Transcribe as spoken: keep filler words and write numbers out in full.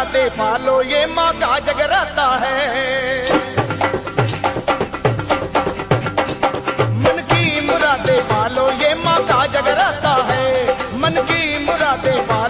मुरादे पालो, ये माँ का जगराता है। मन की मुरादे पालो, ये माँ का जगराता है। मन की मुरादे पालो।